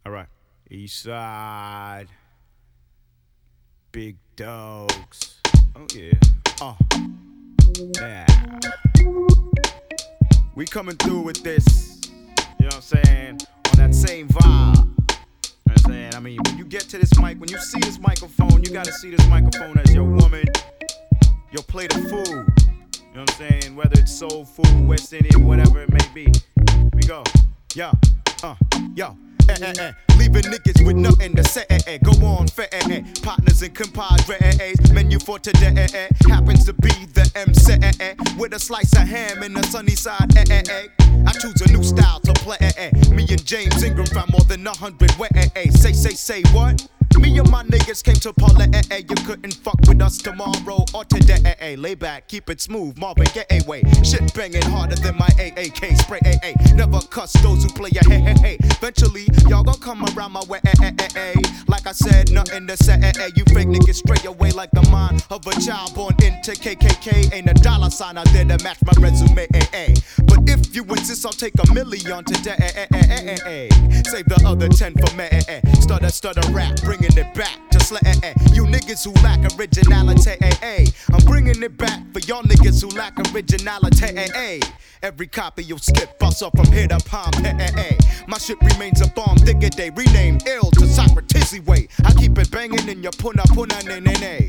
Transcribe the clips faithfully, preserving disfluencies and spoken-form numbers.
All right. East side. Big dogs. Oh, yeah. Uh. Now. We coming through with this. You know what I'm saying? On that same vibe. You know what I'm saying? I mean, when you get to this mic, when you see this microphone, you gotta see this microphone as your woman, your plate of food. You know what I'm saying? Whether it's soul food, West Indian, whatever it may be. We go. Yo. Uh. Yo. Eh, eh, eh. Leaving niggas with nothing to say, eh, eh. Go on, fair, eh, eh. Partners and compadres, eh, eh. Menu for today, eh, eh. Happens to be the M C, eh, eh. With a slice of ham in the sunny side, eh, eh, eh. I choose a new style to play, eh, eh. Me and James Ingram found more than a hundred, way, eh, eh. Say, say, say what? Me and my niggas came to parlay, eh, eh. You couldn't fuck with us tomorrow or today, eh, eh. Lay back, keep it smooth, Marvin, get away. Shit banging harder than my A A K spray, eh, eh. Never cuss those who play a hey, hey, hey. Eventually, y'all gon' come around my way, eh, eh, eh, eh. Like I said, nothing to say, eh, eh. You fake niggas stray away like the mind of a child born into K K K. Ain't a dollar sign out there to match my resume, eh, eh. But if you insist, I'll take a million today, eh, eh, eh, eh, eh, eh. Save the other ten for me, eh, eh. Stutter, stutter rap, bringing it back to slay, eh, eh. You niggas who lack originality, eh, eh. I'm bringing it back for y'all niggas who lack originality, eh, eh. Every copy you'll skip, bust off from here to palm, eh, eh, eh. My shit remains a bomb, digga day, rename ill to Socrates way. I keep it banging in your puna puna ne ne ne.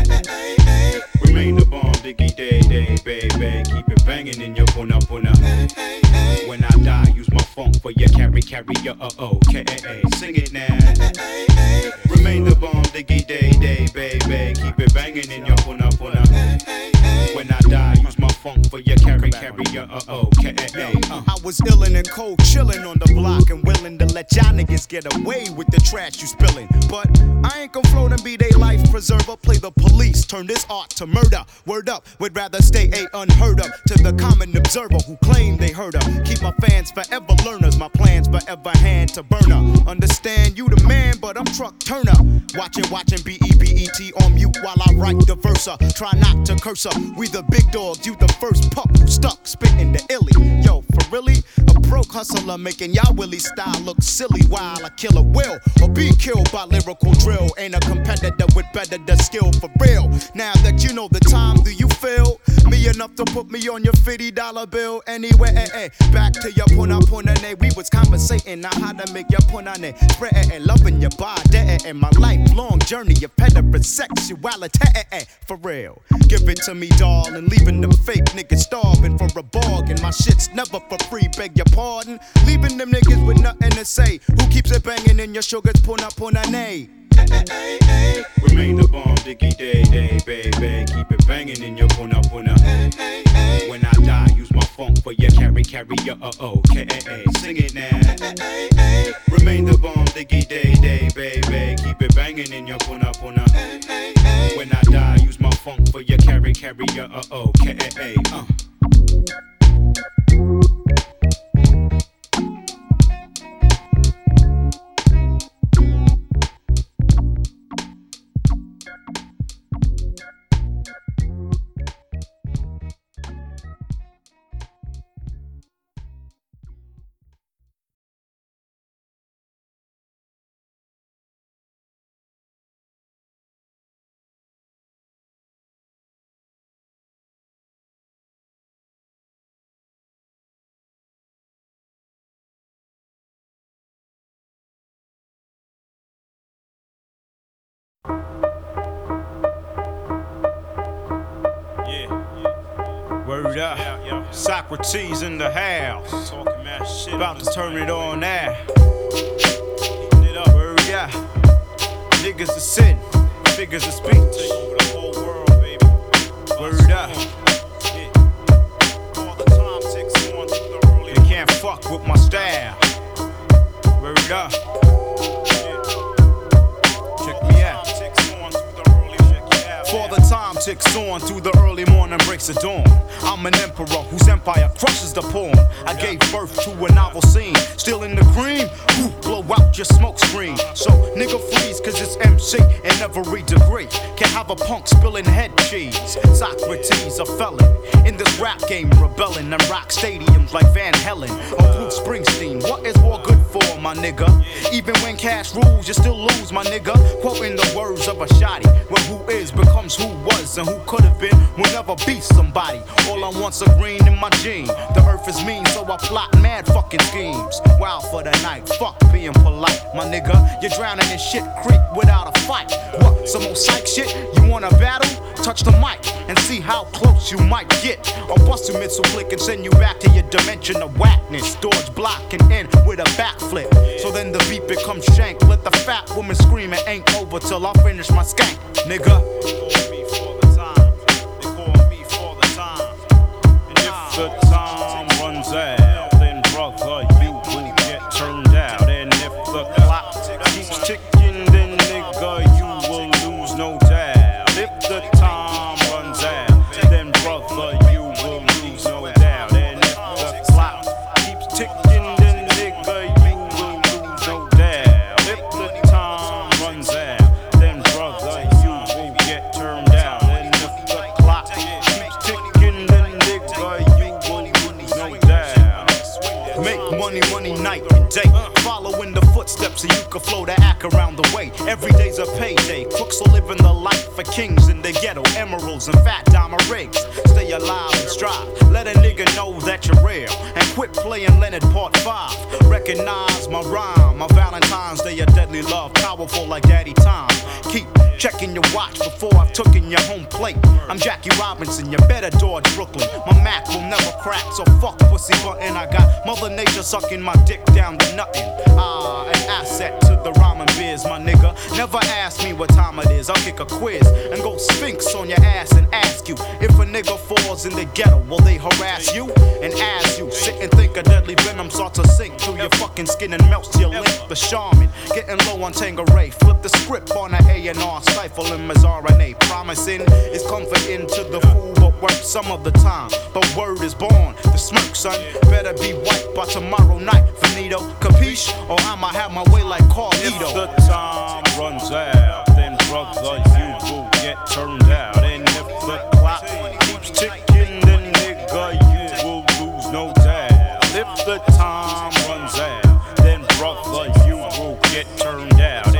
Remain the bomb, diggy day day, baby. Keep it banging in your puna puna. When I die, use my funk for your carry, carry your uh oh, K A A. Sing it now. Remain the bomb, diggy day day, baby. Keep it banging in your puna puna. When I die, use my funk for your carry, carry your uh oh, K A A. Uh. I was illin' and cold, chillin' on the block and willing to let y'all niggas get away with the trash you spillin'. But I ain't gon' float and be they life preserver. Play the police, turn this art to murder. Word up, would rather stay a unheard of to the common observer who claim they heard her. Keep my fans forever learners, my plans forever hand to burner. Understand you the man, but I'm Truck Turner. Watching, watching B E B E T on mute while I write the versa. Try not to curse her. We the big dogs, you the first pup who stuck spitting the illy. Yo, for really? A broke hustler making y'all Willie style look silly while a killer will or be killed by lyrical drill. Ain't a competitor with better the skill for real. Now that you know the time, do you feel me enough to put me on your fifty dollar bill? Anyway, eh, eh. Back to your puna puna ne. We was conversating on how to make your puna ne. Spread eh, eh. Loving your body eh, eh. My lifelong journey of heterosexuality eh, eh. For real. Give it to me, darling. Leaving them fake niggas starving for a bargain. My shit's never for free, beg your pardon. Leaving them niggas with nothing to say. Who keeps it banging in your sugar's puna puna ne? Remain the bomb, diggy day day, baby. Keep it banging in your puna puna. When I die, use my funk for your carry, carry your uh oh, K A A. Sing it now. Remain the bomb, diggy day day, baby. Keep it banging in your puna puna. When I die, use my funk for your carry, carry your uh oh, K A A. Uh. Word up, yeah, yeah. Socrates in the house. Talking mad shit. About to turn it on now. Keeping it up. Word up. Niggas are sitting, figures are speech. Take over the whole world, baby. Word up. Yeah. All the time ticks on to the early. They can't fuck with my style. Word up. Yeah. Check me out. For the time ticks on through the early morning breaks of dawn. I'm an emperor whose empire crushes the pawn. I gave birth to a novel scene. Still in the cream, who blow out your smoke screen. So nigga freeze, cause it's M C in every degree. Can't have a punk spilling head cheese. Socrates, a felon in this rap game, rebelling and rock stadiums like Van Halen or Bruce Springsteen. What is war good for, my nigga? Even when cash rules, you still lose, my nigga. Quoting the words of a shotty, where who is becomes who was, and who could have been will never be somebody. All I want's a green in my gene. The earth is mean, so I plot mad fucking schemes. Wild for the night, fuck being polite, my nigga. You're drowning in shit creek without a fight. What, some old psych shit? You wanna battle? Touch the mic and see how close you might get. Or bust a missile click and send you back to your dimension of whackness. Dodge block and end with a backflip. So then the beat becomes shank. Let the fat woman scream, it ain't over till I finish my skank, nigga. The time runs out, then brother, you will get turned out. And if the clock keeps ticking, then nigga, you will lose, no doubt. If the time runs out, then brother, you will lose, no doubt. And if the clock keeps ticking, then nigga, you will lose, no doubt. If the time runs out, then brother, you will get turned out. And if the clock keeps ticking, then nigga, make money, money night and day. Following the footsteps so you can flow the act around the way. Every day's a payday. Crooks are living the life for kings in the ghetto. Emeralds and fat diamond rings. Stay alive and strive. Let a nigga know that you're real. And quit playing Leonard Part five. Recognize my rhyme. My Valentine's Day, a deadly love. Powerful like Daddy Time. Keep checking your watch before I've taken your home plate. I'm Jackie Robinson, you better dodge Brooklyn. My Mac will never crack, so fuck pussy button. I got Mother Nature sucking my dick down to nothing. Ah, an asset to the rhyming biz, my nigga. Never ask me what time it is, I'll kick a quiz and go sphinx on your ass and ask you if a nigga falls in the ghetto, will they harass you? And as you sit and think a deadly venom starts to sink through your fucking skin and melts to your lip. The shaman, getting low on Tangeray. Flip the script on an A and R, stifling his R N A. Promising is comforting to the fool, but work some of the time. But word is born, the smirk, son. Better be white by tomorrow night, Finito. Capiche? Or I'ma have my way like Carlito. If the time runs out, then brother, you will get turned out. And if the clock keeps ticking, then nigga, you will lose, no doubt. If the time runs out, then brother, you will get turned out.